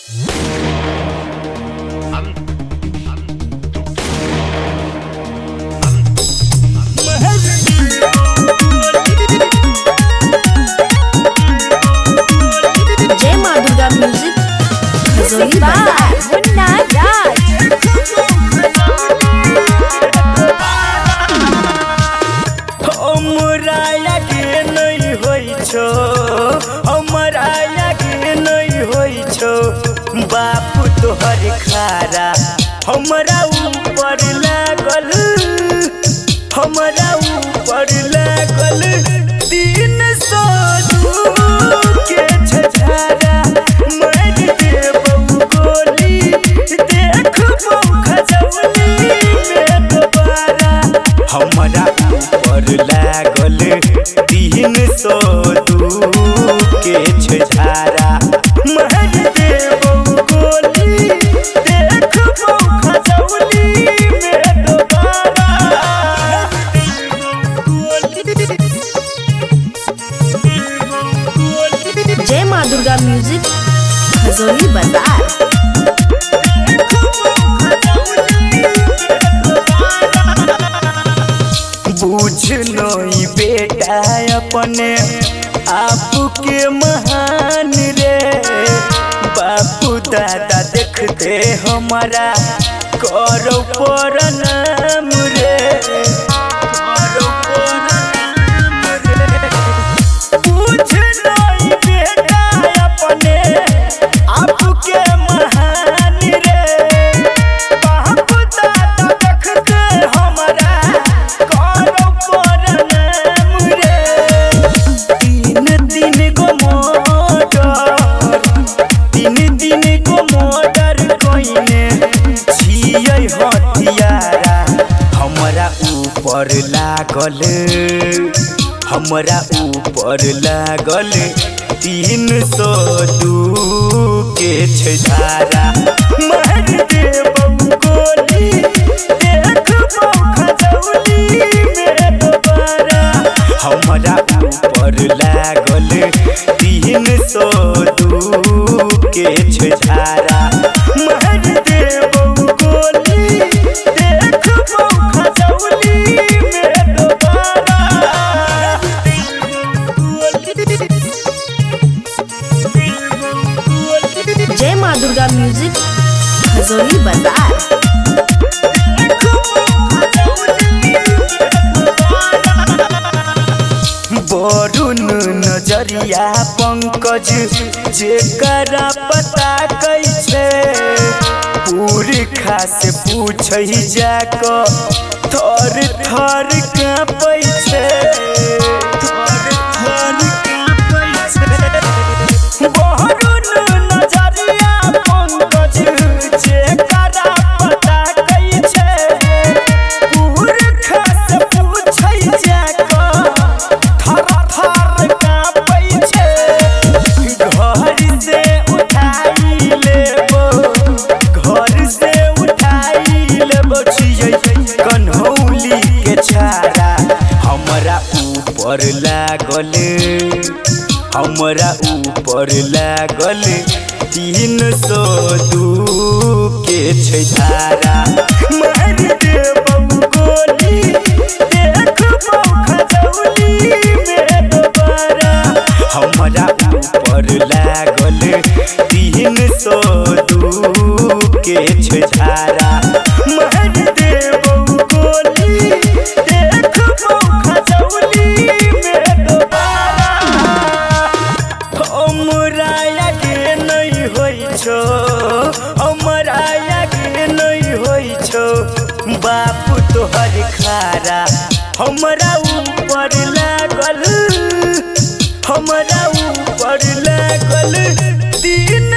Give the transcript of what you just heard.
जय माँ दुर्गा म्यूजिक हजोली बार मुन्ना राज। हमरा आगे नहीं होई छो, हमरा आगे नहीं होई छो, बापू तोहर खारा हमरा ऊपर लागल, हमरा ऊपर लागल 302 के छछारा मार देबौ गोली, देखबौ खजौली में दोबारा। हमरा ऊपर लागल 302 के छछारा मार देबौ गोली, देखबौ खजौली में दोबारा। जय माँ दुर्गा म्यूजिक हजोली बाजार। बुझ नई बेटा अपने आप के महान रे, बापू दादा देखते हमारा करो प्रणाम रे, करो प्रणाम रे। बुझ नई बेटा अपने आप के महान रे, बापू दादा देखते हमारा करो प्रणाम रे। 3 गो मोटर, 3 गो मोटर कइने छियै हथियारा, हमरा ऊपर लागल, हमरा ऊपर लागल 302 के छछारा मार देबौ गोली, देखबौ खजौली में दोबारा। हमरा ऊपर लागल 302 के छछारा मार देबौ गोली, देखबौ खजौली में दोबारा। जय माँ दुर्गा म्यूजिक हजोली बाजार। बरुन नजरिया पंकज जेकरा पता कैसे, पूरी खास पूछै जाक थर थर काँपै छै, थर थर काँपै छै। बरुन नजरिया पंकज जेकरा पता कैसे, पूरी खास पूछै जाक थर थर काँपै छै। घर से उठाई लेबो, घर से उठाई लेबो छियै कन्हौली के छारा, हमरा ऊपर लागल, हमरा ऊपर लागल 302 के छछारा मार देबौ गोली, देखबौ खजौली में दोबारा। हमरा ऊपर लागल 302 के छछारा मार देबौ गोली, देखबौ खजौली में दोबारा। हमरा आगे नहीं होई छो, हमरा आगे नहीं होई छो, बापू तोहर खारा हमरा ऊपर लागल, हमरा ऊपर लागल 3